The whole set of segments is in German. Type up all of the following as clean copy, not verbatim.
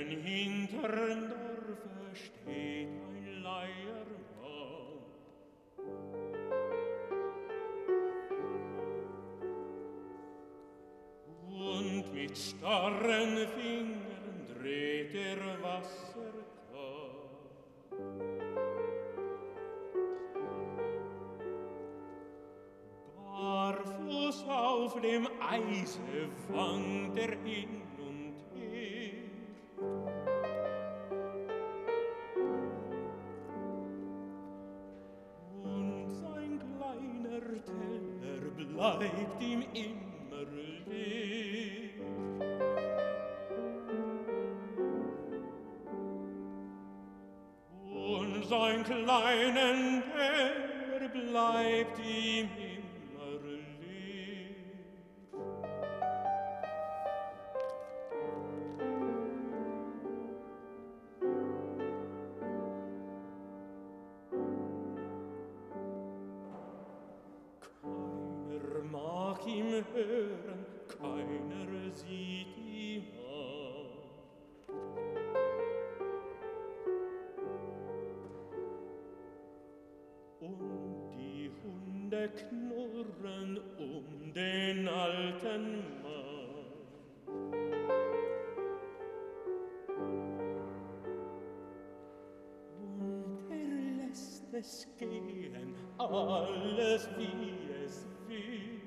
hintern Dorfe steht ein Leiermann. Und mit starren Fingern dreht Wasserkran. Barfuß auf dem Eise wankt hin und her. Und sein kleiner Teller bleibt ihm immer leer. Und sein kleiner Teller bleibt ihm immer leer. Keiner mag ihm hören, keiner sieht ihm an. Und die Hunde knurren den alten Mann. Und lässt es gehen, alles wie es will.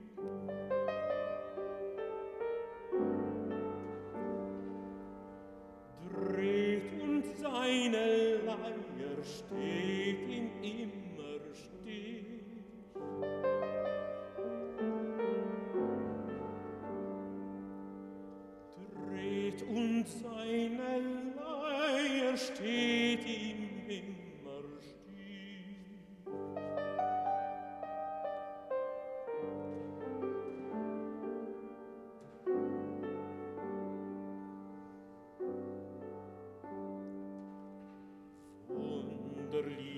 Dreht und seine Leier steht ihm immer still. Dreht und seine Leier steht ihm immer still. Von der